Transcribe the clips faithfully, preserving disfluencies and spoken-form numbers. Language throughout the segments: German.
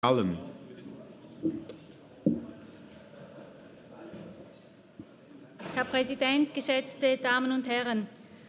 Allen. Herr Präsident, geschätzte Damen und Herren!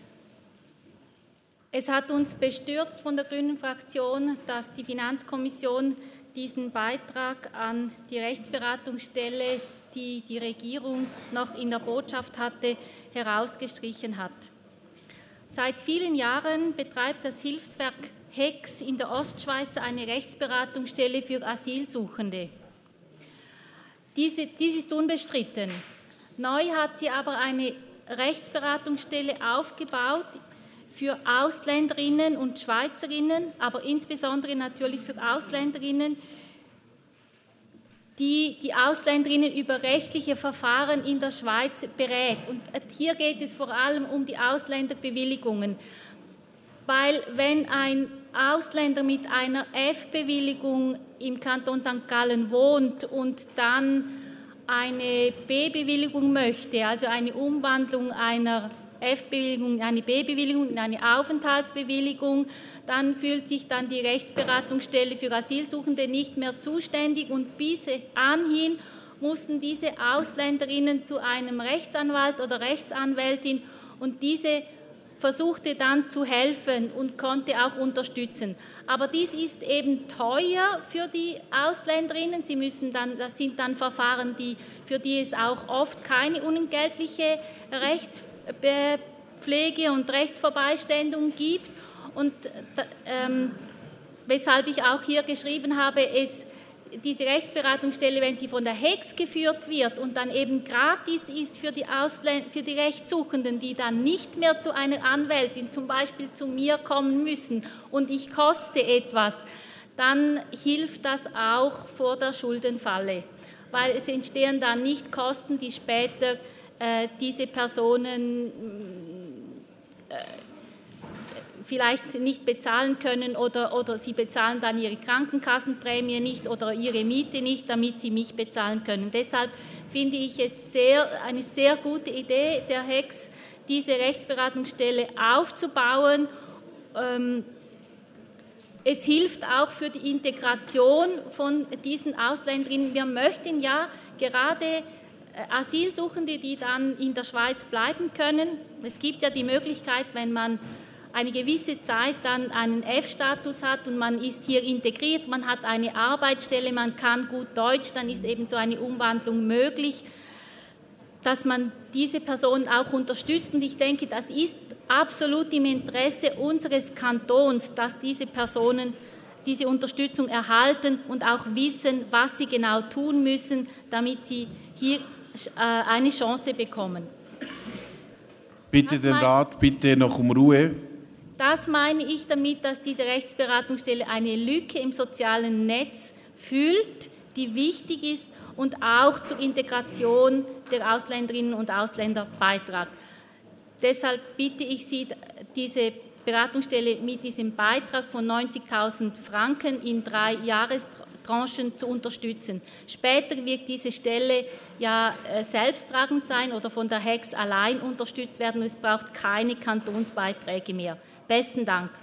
Es hat uns bestürzt von der Grünen Fraktion, dass die Finanzkommission diesen Beitrag an die Rechtsberatungsstelle, die die Regierung noch in der Botschaft hatte, herausgestrichen hat. Seit vielen Jahren betreibt das Hilfswerk Hex in der Ostschweiz eine Rechtsberatungsstelle für Asylsuchende. Diese, dies ist unbestritten. Neu hat sie aber eine Rechtsberatungsstelle aufgebaut für Ausländerinnen und Schweizerinnen, aber insbesondere natürlich für Ausländerinnen, die die Ausländerinnen über rechtliche Verfahren in der Schweiz berät. Und hier geht es vor allem um die Ausländerbewilligungen, weil wenn ein Ausländer mit einer F-Bewilligung im Kanton Sankt Gallen wohnt und dann eine B-Bewilligung möchte, also eine Umwandlung einer F-Bewilligung in eine B-Bewilligung, in eine Aufenthaltsbewilligung, dann fühlt sich dann die Rechtsberatungsstelle für Asylsuchende nicht mehr zuständig und bis anhin mussten diese Ausländerinnen zu einem Rechtsanwalt oder Rechtsanwältin und diese versuchte dann zu helfen und konnte auch unterstützen. Aber dies ist eben teuer für die Ausländerinnen. Sie müssen dann, das sind dann Verfahren, die, für die es auch oft keine unentgeltliche Rechtspflege und Rechtsvorbeiständigung gibt. Und ähm, weshalb ich auch hier geschrieben habe, es diese Rechtsberatungsstelle, wenn sie von der Hex geführt wird und dann eben gratis ist für die, Ausländ- für die Rechtssuchenden, die dann nicht mehr zu einer Anwältin, zum Beispiel zu mir kommen müssen und ich koste etwas, dann hilft das auch vor der Schuldenfalle, weil es entstehen dann nicht Kosten, die später äh, diese Personen äh, vielleicht nicht bezahlen können oder, oder sie bezahlen dann ihre Krankenkassenprämie nicht oder ihre Miete nicht, damit sie mich bezahlen können. Deshalb finde ich es sehr, eine sehr gute Idee der Hex, diese Rechtsberatungsstelle aufzubauen. Ähm, es hilft auch für die Integration von diesen Ausländerinnen. Wir möchten ja gerade Asylsuchende, die dann in der Schweiz bleiben können. Es gibt ja die Möglichkeit, wenn man eine gewisse Zeit dann einen F-Status hat und man ist hier integriert, man hat eine Arbeitsstelle, man kann gut Deutsch, dann ist eben so eine Umwandlung möglich, dass man diese Personen auch unterstützt. Und ich denke, das ist absolut im Interesse unseres Kantons, dass diese Personen diese Unterstützung erhalten und auch wissen, was sie genau tun müssen, damit sie hier eine Chance bekommen. Bitte den Rat, bitte noch um Ruhe. Das meine ich damit, dass diese Rechtsberatungsstelle eine Lücke im sozialen Netz füllt, die wichtig ist und auch zur Integration der Ausländerinnen und Ausländer beiträgt. Deshalb bitte ich Sie, diese Beratungsstelle mit diesem Beitrag von neunzigtausend Franken in drei Jahrestranchen zu unterstützen. Später wird diese Stelle ja selbsttragend sein oder von der Hex allein unterstützt werden. Es braucht keine Kantonsbeiträge mehr. Besten Dank.